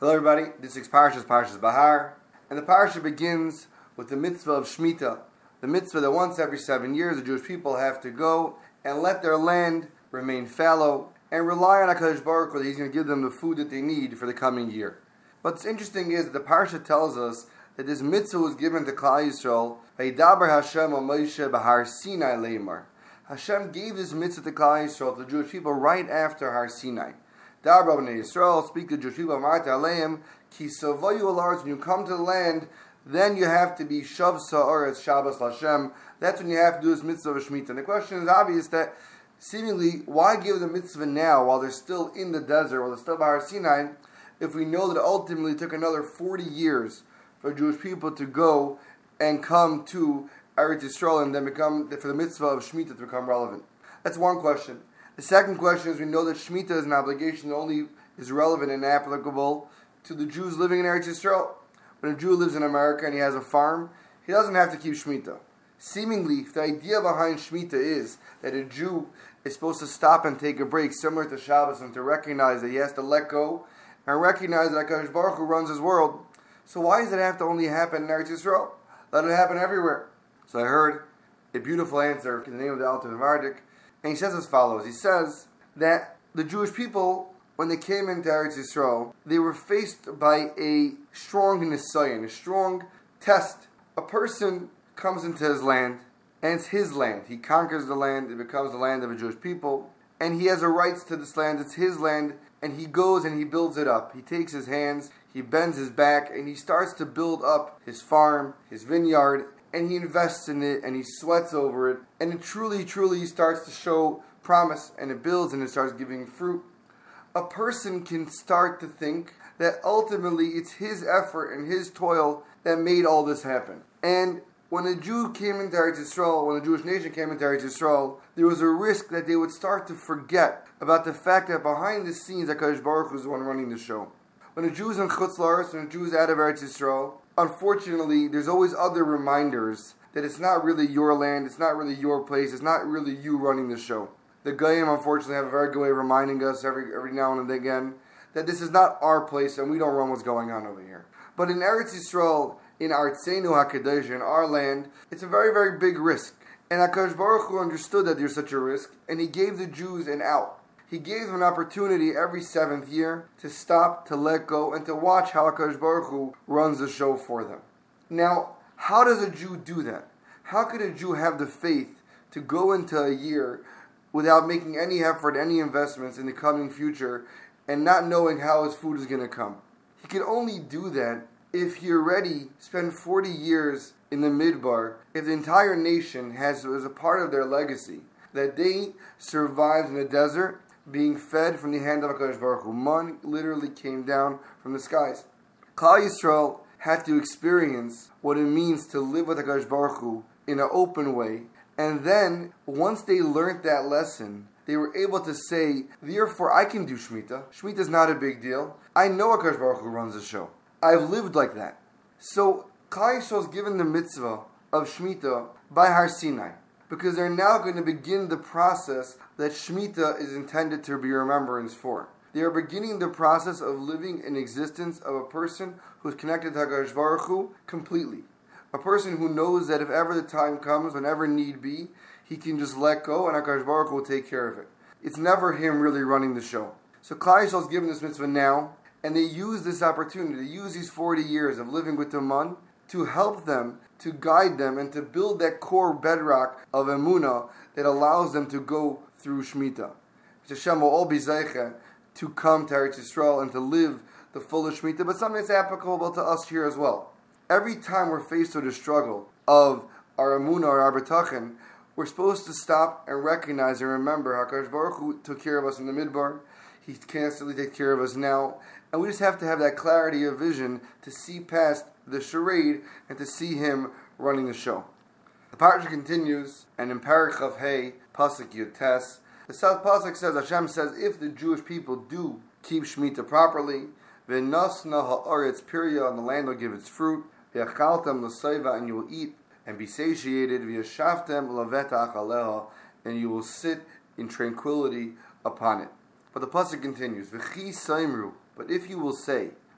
Hello everybody, this week's Parsha is Parshas Bahar, and the Parsha begins with the mitzvah of Shemitah, the mitzvah that once every 7 years the Jewish people have to go and let their land remain fallow and rely on HaKadosh Baruch Hu that He's going to give them the food that they need for the coming year. What's interesting is that the Parsha tells us that this mitzvah was given to Klal Yisrael, Vaydaber Hashem al Moshe Bahar Sinai Leimar. Hashem gave this mitzvah to Klal Yisrael, to the Jewish people, right after Har Sinai. Dabra b'nei Yisrael, speak to Jewish people, Amarta Aleim, Ki sovayu al, when you come to the land, then you have to be Shav Sa'aretz Shabbos Lashem. That's when you have to do this mitzvah of Shemitah. And the question is obvious that seemingly, why give the mitzvah now while they're still in the desert, while they're still by Har Sinai, if we know that it ultimately took another 40 years for Jewish people to go and come to Eretz Yisrael and then for the mitzvah of Shemitah to become relevant? That's one question. The second question is, we know that Shemitah is an obligation that only is relevant and applicable to the Jews living in Eretz Yisrael. When a Jew lives in America and he has a farm, he doesn't have to keep Shemitah. Seemingly, if the idea behind Shemitah is that a Jew is supposed to stop and take a break, similar to Shabbos, and to recognize that he has to let go and recognize that HaKadosh Baruch Hu runs his world, so why does it have to only happen in Eretz Yisrael? Let it happen everywhere. So I heard a beautiful answer in the name of the Alter Vardik, and he says as follows. He says that the Jewish people, when they came into Eretz Yisrael, they were faced by a strong nisayon, a strong test. A person comes into his land, and it's his land. He conquers the land, it becomes the land of a Jewish people, and he has the rights to this land, it's his land, and he goes and he builds it up. He takes his hands, he bends his back, and he starts to build up his farm, his vineyard, and he invests in it, and he sweats over it, and it truly starts to show promise, and it builds, and it starts giving fruit. A person can start to think that ultimately it's his effort and his toil that made all this happen. And when a Jew came into Eretz Yisrael, when the Jewish nation came into Eretz Yisrael, there was a risk that they would start to forget about the fact that behind the scenes, HaKadosh Baruch Hu is the one running the show. When a Jew is in Chutz La'aretz, when a Jew is out of Eretz Yisrael, unfortunately, there's always other reminders that it's not really your land, it's not really your place, it's not really you running the show. The Goyim, unfortunately, have a very good way of reminding us every now and again that this is not our place and we don't run what's going on over here. But in Eretz Yisrael, in Artzeinu HaKadosh, in our land, it's a very, very big risk. And HaKadosh Baruch Hu understood that there's such a risk, and He gave the Jews an out. He gave them an opportunity every 7th year to stop, to let go, and to watch how HaKadosh Baruch Hu runs the show for them. Now, how does a Jew do that? How could a Jew have the faith to go into a year without making any effort, any investments in the coming future, and not knowing how his food is going to come? He can only do that if he already spent 40 years in the Midbar, if the entire nation has as a part of their legacy that they survived in the desert, being fed from the hand of HaKadosh Baruch Hu. Man literally came down from the skies. Klal Yisrael had to experience what it means to live with HaKadosh Baruch Hu in an open way, and then, once they learned that lesson, they were able to say, therefore I can do Shemitah. Shemitah is not a big deal. I know HaKadosh Baruch Hu runs the show. I've lived like that. So, Klal Yisrael is given the mitzvah of Shemitah by Har Sinai, because they're now going to begin the process that Shemitah is intended to be remembrance for. They are beginning the process of living an existence of a person who is connected to HaKadosh Baruch Hu completely. A person who knows that if ever the time comes, whenever need be, he can just let go and HaKadosh Baruch Hu will take care of it. It's never him really running the show. So Klal Yisrael is given this mitzvah now, and they use this opportunity, they use these 40 years of living with the Man to help them, to guide them, and to build that core bedrock of emunah that allows them to go through Shemitah. Hashem will all be zeicha to come to Eretz Yisrael and to live the full of Shemitah, but something that's applicable to us here as well. Every time we're faced with a struggle of our emunah or our betachin, we're supposed to stop and recognize and remember HaKadosh Baruch Hu took care of us in the Midbar. He constantly takes care of us now. And we just have to have that clarity of vision to see past the charade and to see Him running the show. The parsha continues, and in Parach Chav Hey, Pasuk Yud Tes, the South Pasuk says, Hashem says, if the Jewish people do keep Shemitah properly, V'nosna ha'aretz pirya, and the land will give its fruit, V'yachaltem l'seiva, and you will eat and be satiated, V'yashavtem l'vetach aleha, and you will sit in tranquility upon it. But the pasuk continues, V'chi saimru, but if you will say,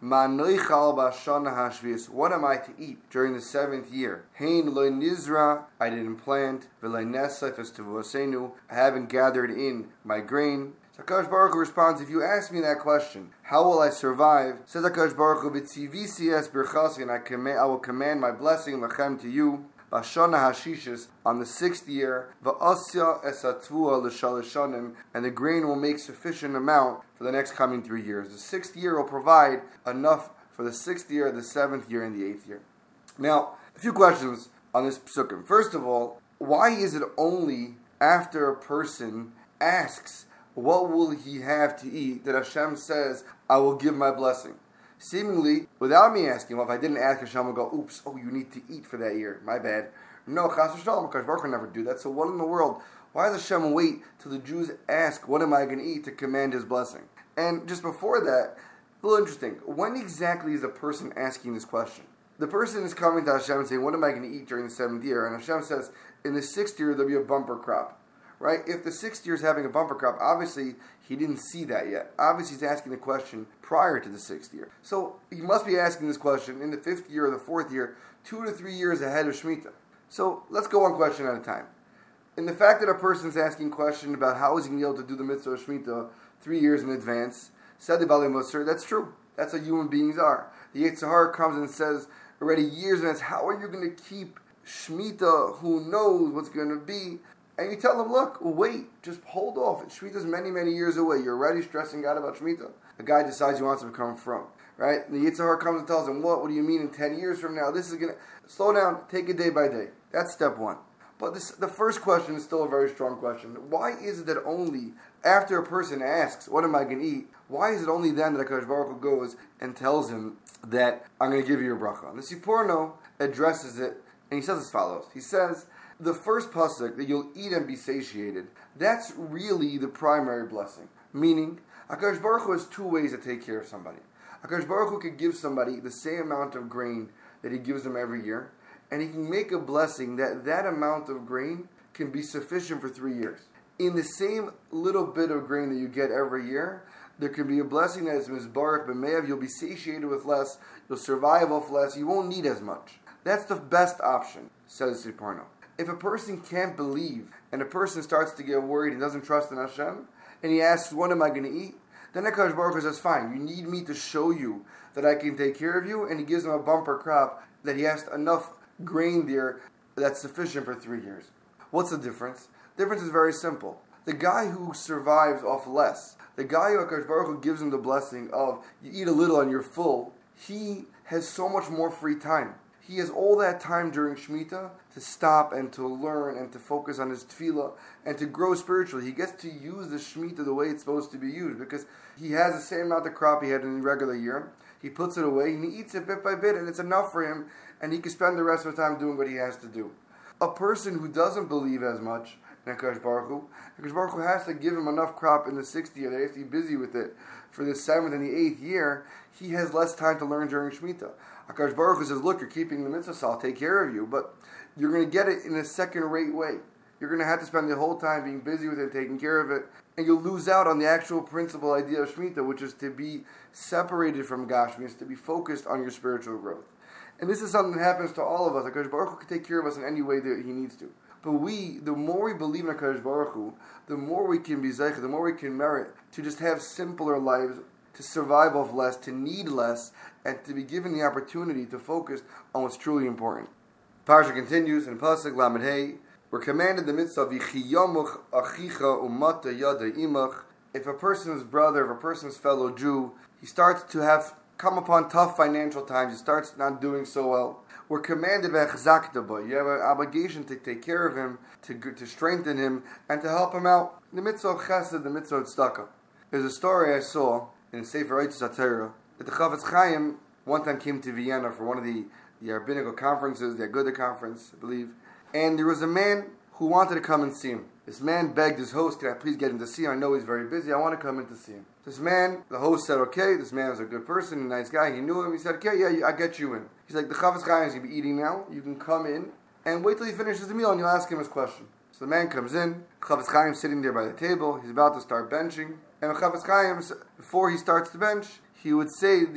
Ma noichal b'shana hashvius. What am I to eat during the 7th year? Hein lo nizra. I didn't plant. V'lo nesef es tevosenu. I haven't gathered in my grain. So HaKadosh Baruch Hu responds, if you ask me that question, how will I survive? Says HaKadosh Baruch Hu, V'tzivisi es birchasi, and I will command my blessing lachem to you. B'shana hashishis, on the 6th year, v'asya es hatvua l'shalishanim, and the grain will make sufficient amount for the next coming 3 years. The 6th year will provide enough for the 6th year, the 7th year, and the 8th year. Now, a few questions on this psukim. First of all, why is it only after a person asks, what will he have to eat, that Hashem says, I will give my blessing? Seemingly, without me asking, well, if I didn't ask, Hashem will go, oops, you need to eat for that year. My bad. No, Chas v'shalom, because Baruch Hu never do that. So what in the world? Why does Hashem wait till the Jews ask, what am I going to eat, to command his blessing? And just before that, a little interesting. When exactly is the person asking this question? The person is coming to Hashem and saying, what am I going to eat during the 7th year? And Hashem says, in the 6th year, there'll be a bumper crop. Right? If the 6th year is having a bumper crop, obviously he didn't see that yet. Obviously he's asking the question prior to the 6th year. So he must be asking this question in the 5th year or the 4th year, 2 to 3 years ahead of Shemitah. So let's go one question at a time. In the fact that a person is asking a question about how is he going to be able to do the mitzvah of Shemitah 3 years in advance, said the Baalei Musar, that's true. That's how human beings are. The Yetzer Hara comes and says already years in advance, how are you going to keep Shemitah? Who knows what's going to be? And you tell them, look, wait, just hold off. Shemitah's many, many years away. You're already stressing out about Shemitah. A guy decides he wants to become from, right? And the Yetzer Hara comes and tells him, what do you mean in 10 years from now? This is going to... Slow down, take it day by day. That's step one. But the first question is still a very strong question. Why is it that only after a person asks, what am I going to eat? Why is it only then that HaKadosh Baruch Hu goes and tells him that I'm going to give you a bracha? And the Siporno addresses it, and he says as follows. He says, the first pasuk, that you'll eat and be satiated, that's really the primary blessing. Meaning, HaKadosh Baruch Hu has 2 ways to take care of somebody. HaKadosh Baruch Hu could give somebody the same amount of grain that he gives them every year, and he can make a blessing that amount of grain can be sufficient for 3 years. In the same little bit of grain that you get every year, there can be a blessing that is mizbarach b'me'av, you'll be satiated with less, you'll survive off less, you won't need as much. That's the best option, says Siporno. If a person can't believe, and a person starts to get worried and doesn't trust in Hashem, and he asks, what am I going to eat? Then HaKadosh Baruch Hu says, fine, you need me to show you that I can take care of you, and he gives him a bumper crop that he has enough grain there that's sufficient for 3 years. What's the difference? The difference is very simple. The guy who survives off less, the guy who HaKadosh Baruch Hu gives him the blessing of, you eat a little and you're full, he has so much more free time. He has all that time during Shemitah to stop and to learn and to focus on his tefillah and to grow spiritually. He gets to use the Shemitah the way it's supposed to be used because he has the same amount of crop he had in a regular year. He puts it away and he eats it bit by bit, and it's enough for him, and he can spend the rest of the time doing what he has to do. A person who doesn't believe as much in HaKadosh Baruch Hu has to give him enough crop in the 6th year that he has to be busy with it for the 7th and the 8th year. He has less time to learn during Shemitah. HaKadosh Baruch Hu says, look, you're keeping the mitzvah, so I'll take care of you, but you're going to get it in a second-rate way. You're going to have to spend the whole time being busy with it, taking care of it, and you'll lose out on the actual principal idea of Shemitah, which is to be separated from Gashmi, is to be focused on your spiritual growth. And this is something that happens to all of us. HaKadosh Baruch Hu can take care of us in any way that he needs to. But the more we believe in HaKadosh Baruch Hu, the more we can be zeicha, the more we can merit to just have simpler lives, to survive off less, to need less, and to be given the opportunity to focus on what's truly important. Parsha continues in Pasuk Lamed Hey. We're commanded the mitzvah v'chiyamuch achicha umata yada imach. If a person's brother, if a person's fellow Jew, he starts to have come upon tough financial times, he starts not doing so well, we're commanded v'chzakta. You have an obligation to take care of him, to strengthen him, and to help him out. The mitzvah of chesed, the mitzvah of tzedakah. There's a story I saw in Sefer Eitzos HaTorah that the Chafetz Chaim one time came to Vienna for one of the rabbinical conferences, the Agudah conference, I believe, and there was a man who wanted to come and see him. This man begged his host, can I please get him to see him? I know he's very busy, I want to come in to see him. This man, the host said, okay, this man was a good person, a nice guy, he knew him, he said, okay, yeah, I'll get you in. He's like, the Chafetz Chaim is going to be eating now, you can come in, and wait till he finishes the meal and you'll ask him his question. So the man comes in, Chafetz Chaim sitting there by the table, he's about to start benching, and Chafetz Chaim, before he starts to bench, he would say the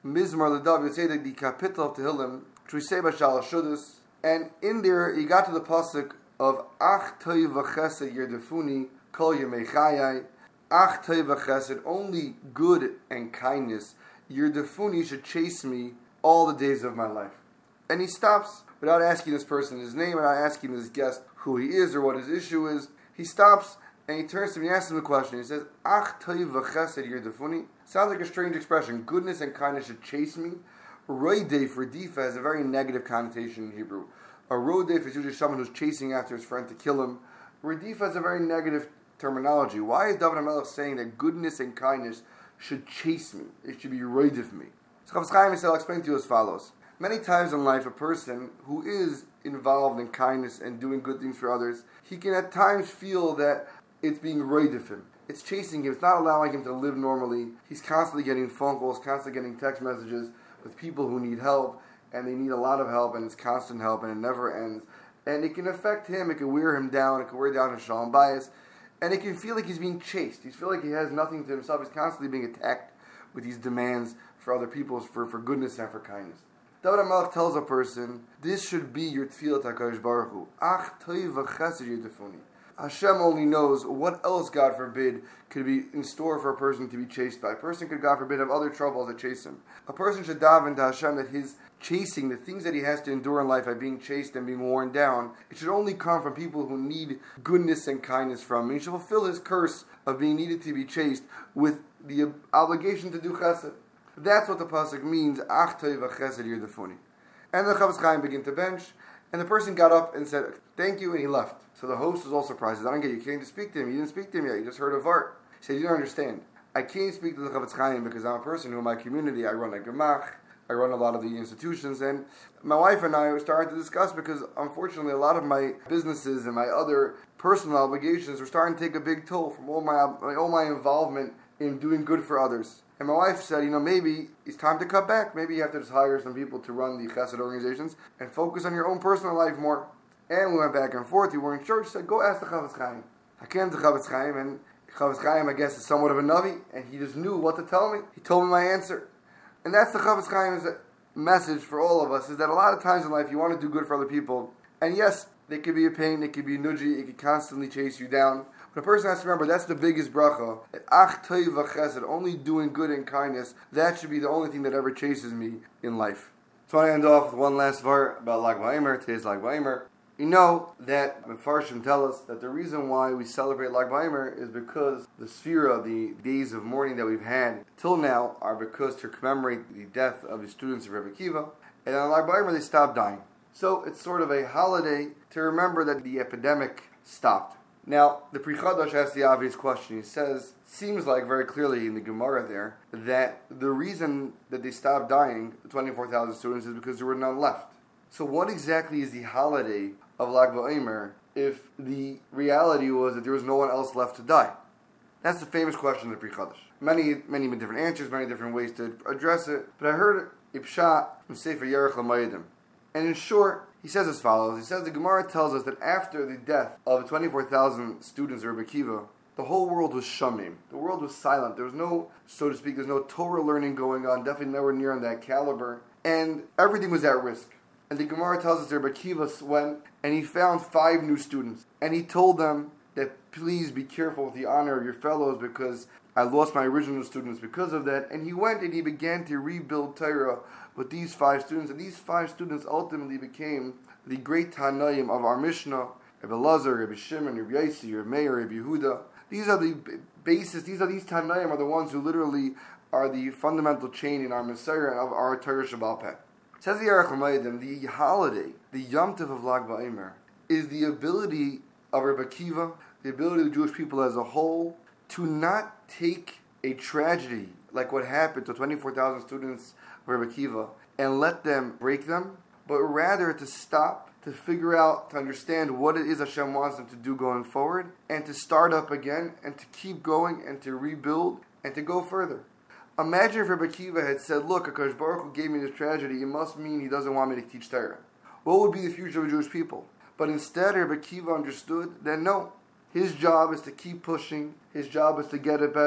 Mizmor L'Dav, you say that the capital of Tehillim, which we say by Shalosh Shudas, and in there he got to the pasuk of Ach Toiv V'Chesed Yerdefuni Kol Yemei Chayai. Ach Toiv V'Chesed, only good and kindness, Yerdefuni, should chase me all the days of my life. And he stops without asking this person his name, without asking this guest who he is or what his issue is. He stops and he turns to me and asks him the question. He says, Ach Toiv V'Chesed Yerdefuni. Sounds like a strange expression. Goodness and kindness should chase me. Roidei for difa has a very negative connotation in Hebrew. A rodef is usually someone who's chasing after his friend to kill him. Redifa has a very negative terminology. Why is David HaMelech saying that goodness and kindness should chase me? It should be roidef me. So Chafetz Chaim will explain to you as follows. Many times in life, a person who is involved in kindness and doing good things for others, he can at times feel that it's being roidef him. It's chasing him. It's not allowing him to live normally. He's constantly getting phone calls, constantly getting text messages with people who need help, and they need a lot of help, and it's constant help, and it never ends. And it can affect him, it can wear him down, it can wear down his shalom bayis, and it can feel like he's being chased. He feels like he has nothing to himself. He's constantly being attacked with these demands for other people, for goodness and for kindness. David HaMelech tells a person, this should be your tefillah to HaKadosh Baruch Hu. Ach toiv v'chesed yerdefuni. Hashem only knows what else, God forbid, could be in store for a person to be chased by. A person could, God forbid, have other troubles that chase him. A person should daven to Hashem that his chasing, the things that he has to endure in life by being chased and being worn down, it should only come from people who need goodness and kindness from him. He should fulfill his curse of being needed to be chased with the obligation to do chesed. That's what the pasuk means, Ach toiv v'chesed yerdefuni. And the Chafetz Chaim began to bench, and the person got up and said, thank you, and he left. So the host was all surprised. He said, I don't get you. You can't speak to him. You didn't speak to him yet. You just heard a vart. He said, you don't understand. I can't speak to the Chafetz Chaim because I'm a person who in my community, I run a gemach, I run a lot of the institutions, and my wife and I were starting to discuss because unfortunately a lot of my businesses and my other personal obligations were starting to take a big toll from all my involvement in doing good for others. And my wife said, maybe it's time to cut back. Maybe you have to just hire some people to run the chesed organizations and focus on your own personal life more. And we went back and forth. We were in church. Said, go ask the Chafetz Chaim. I came to Chafetz Chaim, and Chafetz Chaim, I guess, is somewhat of a navi, and he just knew what to tell me. He told me my answer. And that's the Chafetz Chaim's message for all of us, is that a lot of times in life you want to do good for other people. And yes, they could be a pain, it could be a nudgy, it could constantly chase you down. But a person has to remember, that's the biggest bracha. Ach toiv v'chesed, only doing good and kindness, that should be the only thing that ever chases me in life. So I end off with one last verse about Lag BaOmer. Today's Lag BaOmer. You know that Mefarshim tell us that the reason why we celebrate Lag BaOmer is because the Sefira, the days of mourning that we've had till now, are because to commemorate the death of the students of Rebbe Akiva, and on Lag BaOmer they stopped dying. So it's sort of a holiday to remember that the epidemic stopped. Now, the Pri Chadash asks the obvious question. He says, seems like very clearly in the Gemara there, that the reason that they stopped dying, the 24,000 students, is because there were none left. So what exactly is the holiday of Lag BaOmer if the reality was that there was no one else left to die? That's the famous question of the Pri Chadash. Many different answers, many different ways to address it, but I heard a pshat from Sefer Yerech L'Moedim. And in short, he says as follows. He says the Gemara tells us that after the death of the 24,000 students of Rebbe Akiva, the whole world was shamim. The world was silent. There was no, so to speak, there's no Torah learning going on, definitely nowhere near on that caliber. And everything was at risk. And the Gemara tells us that Rebbe Akiva went and he found 5 new students. And he told them that please be careful with the honor of your fellows because I lost my original students because of that. And he went and he began to rebuild Torah with these 5 students. And these 5 students ultimately became the great Tanaim of our Mishnah, Rebbe Lazar, Rebbe Shimon, Rebbe Yossi, Rebbe Meir, Rebbe Yehuda. These are the basis, these Tanaim are the ones who literally are the fundamental chain in our Messiah and of our Torah Shabbal Peh. Says the Yerech L'Moedim, the holiday, the Yom Tov of Lag BaOmer, is the ability of Rebbe Akiva, the ability of the Jewish people as a whole, to not take a tragedy like what happened to 24,000 students of Rebbe Akiva and let them break them, but rather to stop, to figure out, to understand what it is Hashem wants them to do going forward, and to start up again, and to keep going, and to rebuild, and to go further. Imagine if Rebbe Akiva had said, look, HaKadosh Baruch Hu gave me this tragedy, it must mean he doesn't want me to teach Torah. What would be the future of Jewish people? But instead, Rebbe Akiva understood that no, his job is to keep pushing, his job is to get it better,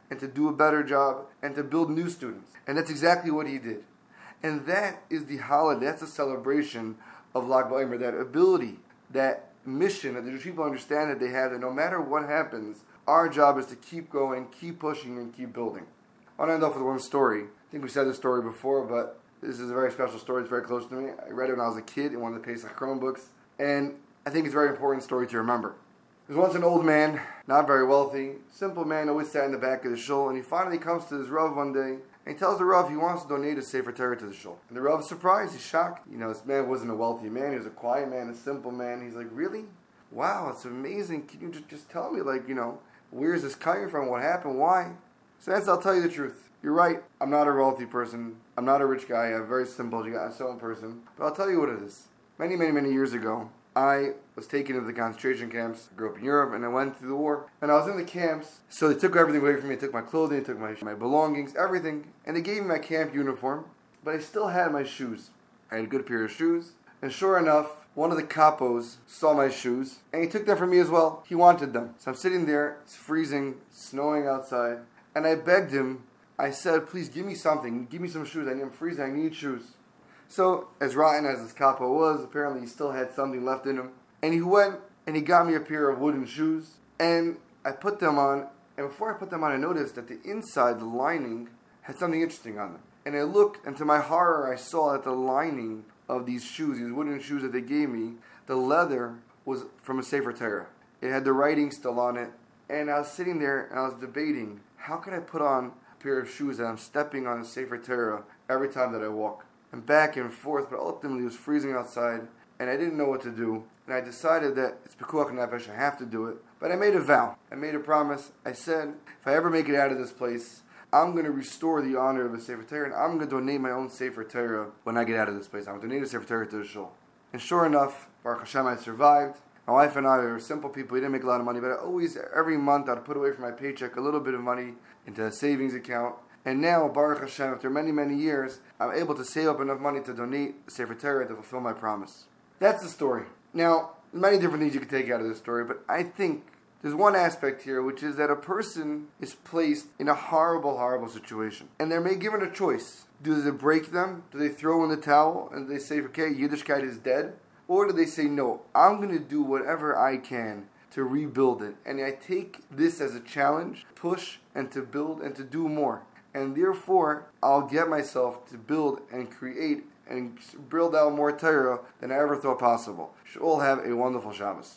and to do a better job and to build new students. And that's exactly what he did. And that is the holiday, that's the celebration of Lag BaOmer, that ability, that mission that the Jewish people understand that they have, that no matter what happens, our job is to keep going, keep pushing, and keep building. I want to end off with one story. I think we said this story before, but this is a very special story. It's very close to me. I read it when I was a kid in one of the Pesach Chrome books, and I think it's a very important story to remember. There was once an old man, not very wealthy, simple man, always sat in the back of the shul, and he finally comes to his Rav one day, and he tells the Rav he wants to donate a Sefer Torah to the shul. And the Rav is surprised, he's shocked. This man wasn't a wealthy man, he was a quiet man, a simple man. He's like, really? Wow, it's amazing. Can you just tell me, where is this coming from? What happened? Why? So I'll tell you the truth. You're right, I'm not a wealthy person. I'm not a rich guy. I'm a very simple person. But I'll tell you what it is. Many, many, many years ago, I was taken to the concentration camps. I grew up in Europe, and I went through the war. And I was in the camps, so they took everything away from me. They took my clothing, they took my belongings, everything. And they gave me my camp uniform, but I still had my shoes. I had a good pair of shoes. And sure enough, one of the capos saw my shoes, and he took them from me as well. He wanted them. So I'm sitting there, it's freezing, snowing outside, and I begged him. I said, please give me something. Give me some shoes. I'm freezing. I need shoes. So, as rotten as this capo was, apparently he still had something left in him. And he went and he got me a pair of wooden shoes. And I put them on. And before I put them on, I noticed that the inside, the lining, had something interesting on them. And I looked, and to my horror, I saw that the lining of these shoes, these wooden shoes that they gave me, the leather was from a Sefer Torah. It had the writing still on it. And I was sitting there and I was debating, how can I put on a pair of shoes that I'm stepping on a Sefer Torah every time that I walk? And back and forth, but ultimately it was freezing outside, and I didn't know what to do. And I decided that it's Pekuach Nefesh, I have to do it. But I made a vow. I made a promise. I said, if I ever make it out of this place, I'm going to restore the honor of a Sefer Torah, and I'm going to donate my own Sefer Torah when I get out of this place. I'm going to donate a Sefer Torah to the shul. And sure enough, Baruch Hashem, I survived. My wife and I were simple people. We didn't make a lot of money, but every month, I'd put away from my paycheck a little bit of money into a savings account. And now, Baruch Hashem, after many, many years, I'm able to save up enough money to donate a Sefer Torah to fulfill my promise. That's the story. Now, many different things you can take out of this story, but I think there's one aspect here, which is that a person is placed in a horrible, horrible situation. And they're given a choice. Do they break them? Do they throw in the towel? And they say, okay, Yiddishkeit is dead? Or do they say, no, I'm going to do whatever I can to rebuild it. And I take this as a challenge, push, and to build, and to do more. And therefore, I'll get myself to build and create and build out more Torah than I ever thought possible. You should all have a wonderful Shabbos.